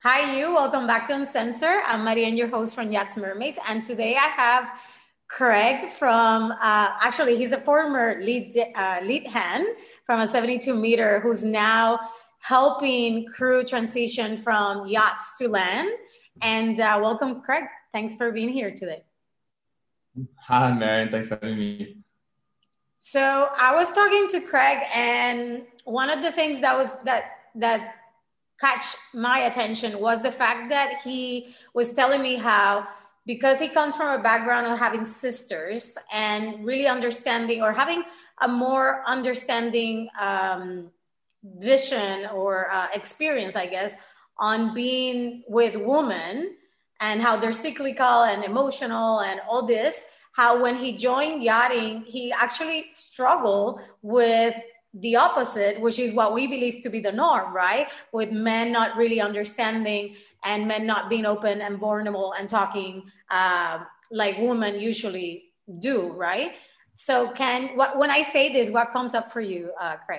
Hi, you. Welcome back to Uncensored. I'm Marianne, your host from Yachts Mermaids, and today I have Craig from. Actually, he's a former lead hand from a 72-meter who's now helping crew transition from yachts to land. And welcome, Craig. Thanks for being here today. Hi, Marion. Thanks for having me. So I was talking to Craig, and one of the things that catch my attention was the fact that he was telling me how, because he comes from a background of having sisters and really understanding or having a more understanding vision or experience, I guess, on being with women and how they're cyclical and emotional and all this, how when he joined yachting, he actually struggled with the opposite, which is what we believe to be the norm, right? With men not really understanding and men not being open and vulnerable and talking like women usually do, right? So when I say this, what comes up for you, Craig?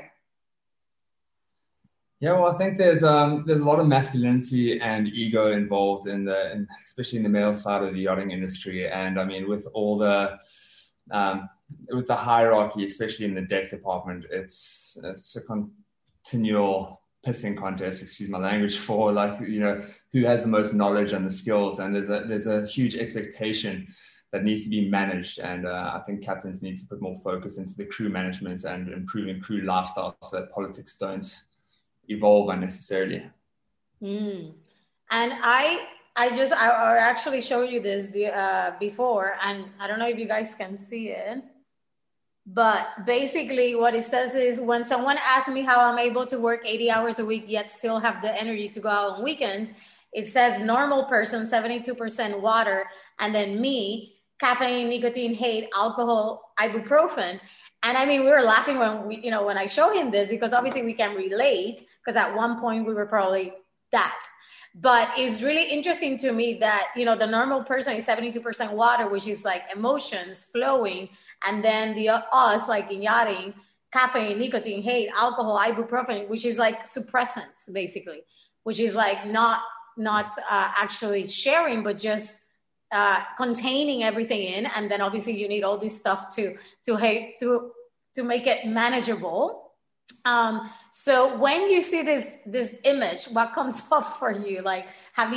Yeah, well, I think there's a lot of masculinity and ego involved especially in the male side of the yachting industry, and I mean with all the with the hierarchy, especially in the deck department, it's a continual pissing contest, excuse my language, for who has the most knowledge and the skills, and there's a huge expectation that needs to be managed, and I think captains need to put more focus into the crew management and improving crew lifestyle so that politics don't evolve unnecessarily. And I actually showed you this before, and I don't know if you guys can see it, but basically what it says is when someone asks me how I'm able to work 80 hours a week yet still have the energy to go out on weekends, it says normal person 72% water, and then me, caffeine, nicotine, hate, alcohol, ibuprofen. And I mean, we were laughing when I show him this, because obviously we can relate, because at one point we were probably that. But it's really interesting to me that, the normal person is 72% water, which is like emotions flowing. And then us, like in yachting, caffeine, nicotine, hate, alcohol, ibuprofen, which is like suppressants, basically, which is like not actually sharing, but just containing everything in. And then obviously you need all this stuff to make it manageable. So when you see this image, what comes up for you? Like,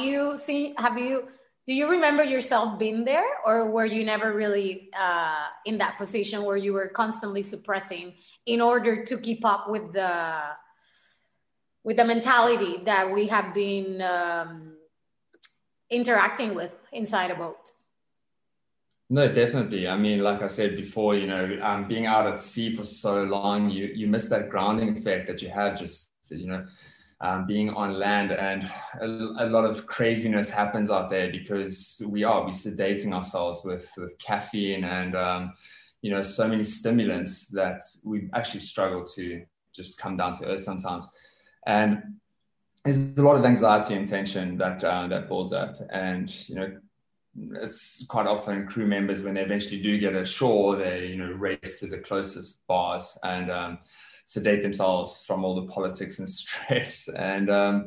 do you remember yourself being there, or were you never really in that position where you were constantly suppressing in order to keep up with the mentality that we have been interacting with inside a boat? No, definitely. I mean, like I said before, being out at sea for so long, you miss that grounding effect that you had just, being on land, and a lot of craziness happens out there because we sedating ourselves with caffeine and, so many stimulants that we actually struggle to just come down to earth sometimes. And there's a lot of anxiety and tension that builds up, and, it's quite often crew members, when they eventually do get ashore, they race to the closest bars and sedate themselves from all the politics and stress. And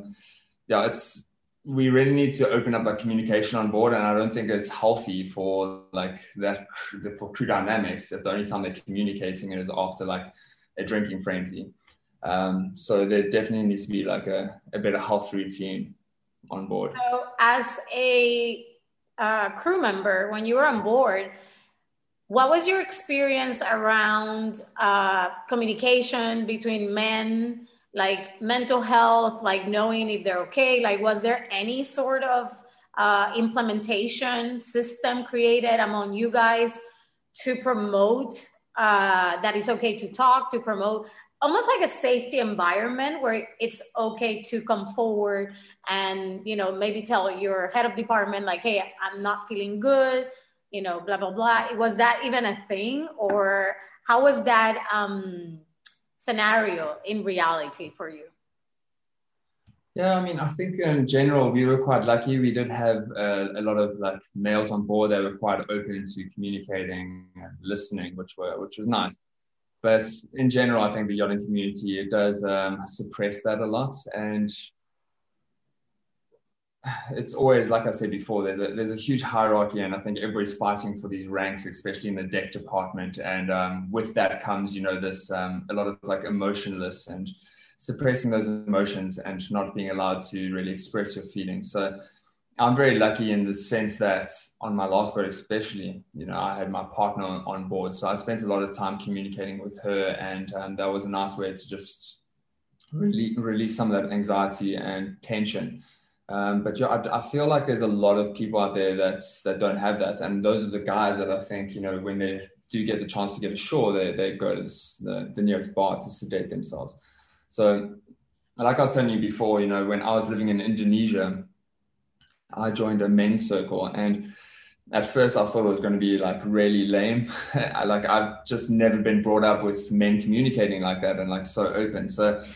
we really need to open up our communication on board, and I don't think it's healthy for for crew dynamics if the only time they're communicating is after like a drinking frenzy. So there definitely needs to be like a better health routine on board. So as a crew member, when you were on board, what was your experience around communication between men, like mental health, like knowing if they're okay? Like, was there any sort of implementation system created among you guys to promote that it's okay to talk, to promote almost like a safety environment where it's okay to come forward and, maybe tell your head of department, like, hey, I'm not feeling good, blah, blah, blah. Was that even a thing? Or how was that scenario in reality for you? Yeah, I mean, I think in general, we were quite lucky. We did have a lot of like males on board that were quite open to communicating and listening, which was nice. But in general, I think the yachting community, it does suppress that a lot. And it's always, like I said before, there's a huge hierarchy, and I think everybody's fighting for these ranks, especially in the deck department. And with that comes, this a lot of like emotionless and suppressing those emotions and not being allowed to really express your feelings. So I'm very lucky in the sense that on my last boat, especially, I had my partner on board. So I spent a lot of time communicating with her, and that was a nice way to just release some of that anxiety and tension. But I feel like there's a lot of people out there that don't have that. And those are the guys that I think, when they do get the chance to get ashore, they go to the nearest bar to sedate themselves. So like I was telling you before, when I was living in Indonesia, I joined a men's circle, and at first I thought it was going to be like really lame. I've just never been brought up with men communicating like that and like so open. So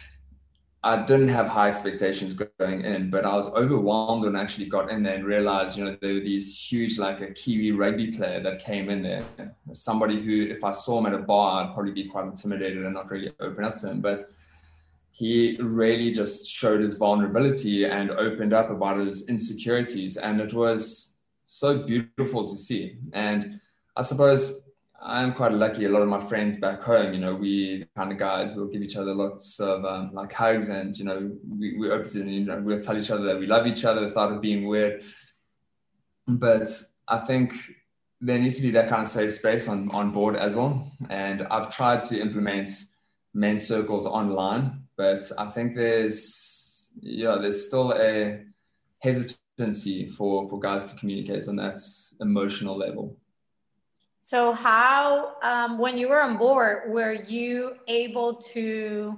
I didn't have high expectations going in, but I was overwhelmed when I actually got in there and realized, there were these huge, like a Kiwi rugby player that came in there. Somebody who, if I saw him at a bar, I'd probably be quite intimidated and not really open up to him. But he really just showed his vulnerability and opened up about his insecurities. And it was so beautiful to see. And I suppose I'm quite lucky. A lot of my friends back home, we the kind of guys, we'll give each other lots of like hugs, and, we're open to, we'll tell each other that we love each other without it being weird. But I think there needs to be that kind of safe space on board as well. And I've tried to implement men's circles online, but I think there's still a hesitancy for guys to communicate on that emotional level. So how, when you were on board, were you able to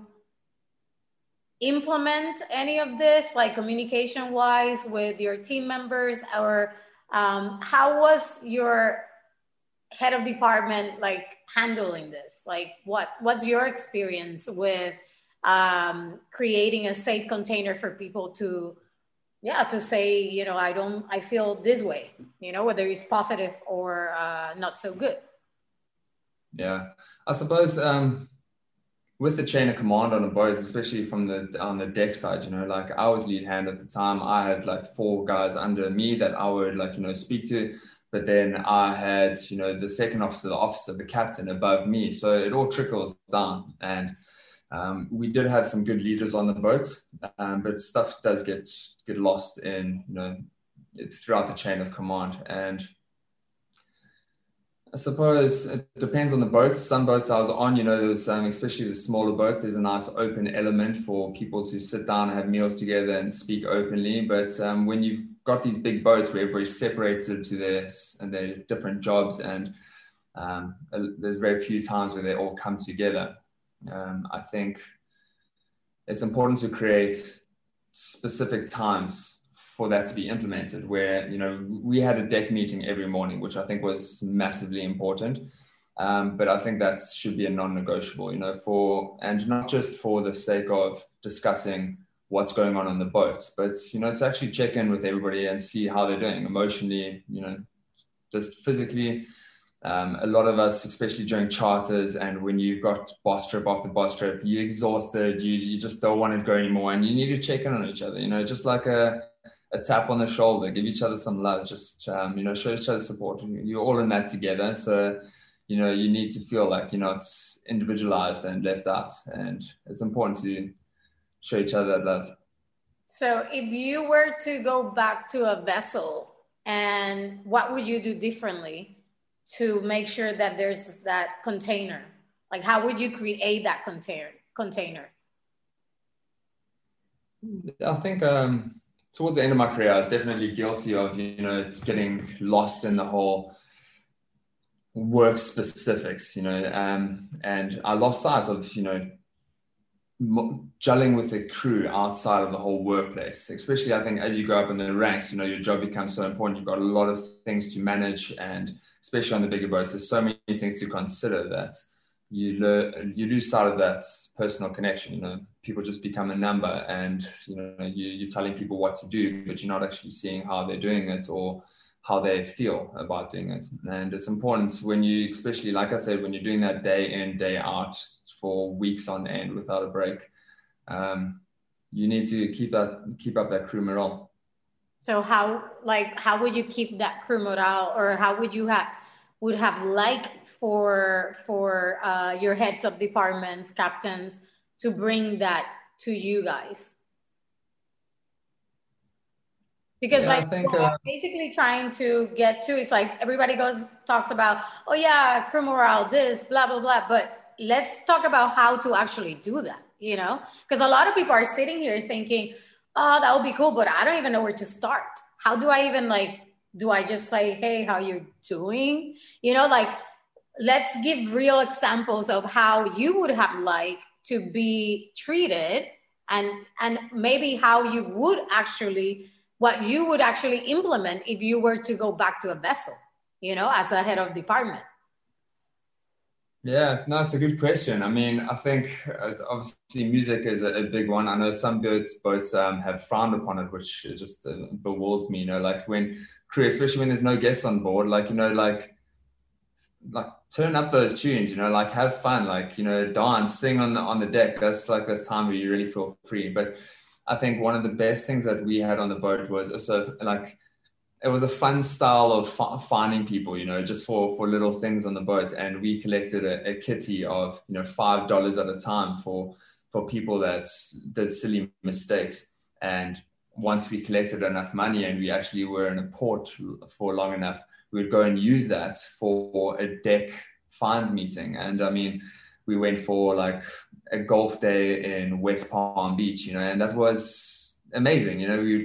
implement any of this, like communication wise with your team members, or how was your head of department like handling this? Like what's your experience with creating a safe container for people to say, I feel this way, whether it's positive or not so good. Yeah, I suppose with the chain of command on a boat, especially on the deck side, like I was lead hand at the time. I had like 4 guys under me that I would speak to, but then I had, the second officer, the captain above me. So it all trickles down. And we did have some good leaders on the boat, but stuff does get lost in, throughout the chain of command. And I suppose it depends on the boats. Some boats I was on, there's especially the smaller boats, there's a nice open element for people to sit down and have meals together and speak openly. But when you've got these big boats where everybody's separated to their different jobs, and there's very few times where they all come together. I think it's important to create specific times for that to be implemented, where, we had a deck meeting every morning, which I think was massively important. But I think that should be a non-negotiable, and not just for the sake of discussing what's going on the boat, but, to actually check in with everybody and see how they're doing emotionally, just physically. A lot of us, especially during charters, and when you've got boss trip after boss trip, you're exhausted, you just don't want to go anymore, and you need to check in on each other, just like a tap on the shoulder, give each other some love, just, show each other support. You're all in that together. So, you need to feel like you're not individualized and left out, and it's important to show each other that love. So if you were to go back to a vessel, and what would you do differently to make sure that there's that container? Like, how would you create that container? I think towards the end of my career, I was definitely guilty of, getting lost in the whole work specifics, and I lost sight of, gelling with the crew outside of the whole workplace. Especially, I think, as you go up in the ranks, your job becomes so important. You've got a lot of things to manage, and especially on the bigger boats, there's so many things to consider that you lose sight of that personal connection. People just become a number, and you're telling people what to do, but you're not actually seeing how they're doing it or how they feel about doing it. And it's important when you, especially like I said, when you're doing that day in, day out for weeks on end without a break, you need to keep up that crew morale. So how would you keep that crew morale, or how would you have liked for your heads of departments, captains, to bring that to you guys? Because Yeah, I like think what I'm basically trying to get to is like everybody talks about, oh yeah, crew morale, this, blah blah blah. But let's talk about how to actually do that, you know? Because a lot of people are sitting here thinking, oh, that would be cool, but I don't even know where to start. How do I even like, do I just say, hey, how you doing? You know, like let's give real examples of how you would have liked to be treated, and maybe how you would actually, what you would actually implement if you were to go back to a vessel, you know, as a head of department. Yeah, no, it's a good question. I mean, I think obviously music is a big one. I know some boats have frowned upon it, which just bewilds me. You know, like when crew, especially when there's no guests on board, like, you know, like turn up those tunes. You know, like have fun, like, you know, dance, sing on the deck. That's like this time where you really feel free. But I think one of the best things that we had on the boat was also like it was a fun style of finding people, you know, just for little things on the boat. And we collected a kitty of, you know, $5 at a time for people that did silly mistakes. And once we collected enough money and we actually were in a port for long enough, we would go and use that for a deck fines meeting. And I mean, we went for like a golf day in West Palm Beach, you know, and that was amazing. You know, we would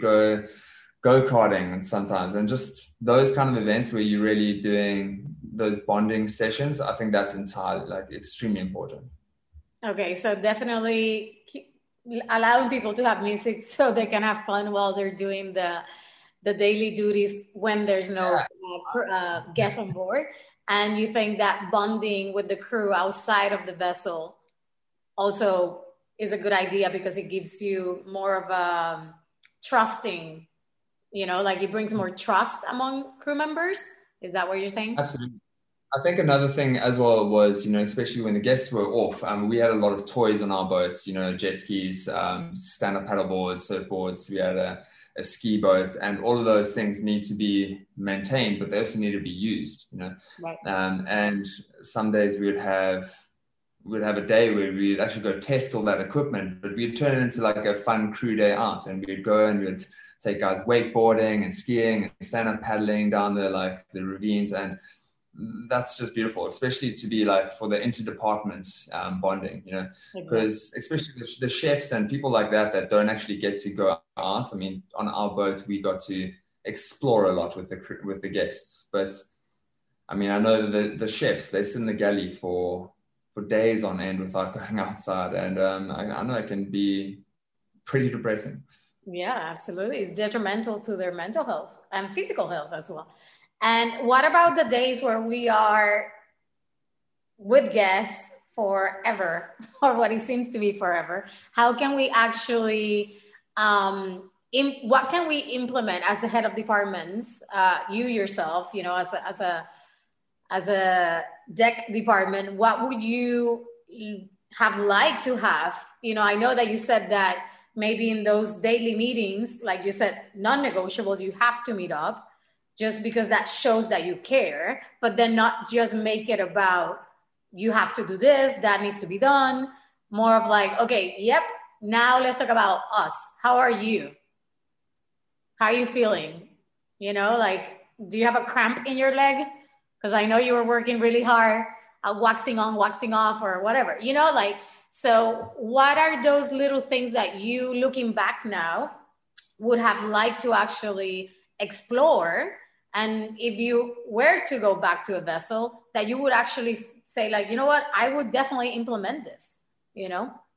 go-karting and sometimes, and just those kind of events where you're really doing those bonding sessions. I think that's entirely like extremely important. Okay, so definitely allowing people to have music so they can have fun while they're doing the daily duties when there's no guests on board. And you think that bonding with the crew outside of the vessel also is a good idea because it gives you more of a trusting, you know, like it brings more trust among crew members. Is that what you're saying? Absolutely. I think another thing as well was, you know, especially when the guests were off, we had a lot of toys on our boats, you know, jet skis, stand-up paddle boards, surfboards. We had a ski boat, and all of those things need to be maintained, but they also need to be used, you know. Right. And some days we'd have a day where we'd actually go test all that equipment, but we'd turn it into like a fun crew day out, and we'd go and we'd take guys wakeboarding and skiing and stand-up paddling down the ravines, and that's just beautiful, especially to be like for the interdepartments bonding, you know, because especially the chefs and people like that don't actually get to go out. I mean, on our boat, we got to explore a lot with the guests, but I mean, I know the chefs, they sit in the galley for days on end without going outside, and I know it can be pretty depressing. Yeah, absolutely. It's detrimental to their mental health and physical health as well. And what about the days where we are with guests forever, or what it seems to be forever? How can we actually, what can we implement as the head of departments, you yourself, you know, as a deck department, what would you have liked to have? You know, I know that you said that maybe in those daily meetings, like you said, non-negotiables, you have to meet up, just because that shows that you care, but then not just make it about you have to do this, that needs to be done. More of like, okay, yep, now let's talk about us. How are you? How are you feeling? You know, like, do you have a cramp in your leg? Because I know you were working really hard at waxing on, waxing off, or whatever, you know, like, so what are those little things that you, looking back now, would have liked to actually explore? And if you were to go back to a vessel, that you would actually say like, you know what, I would definitely implement this, you know?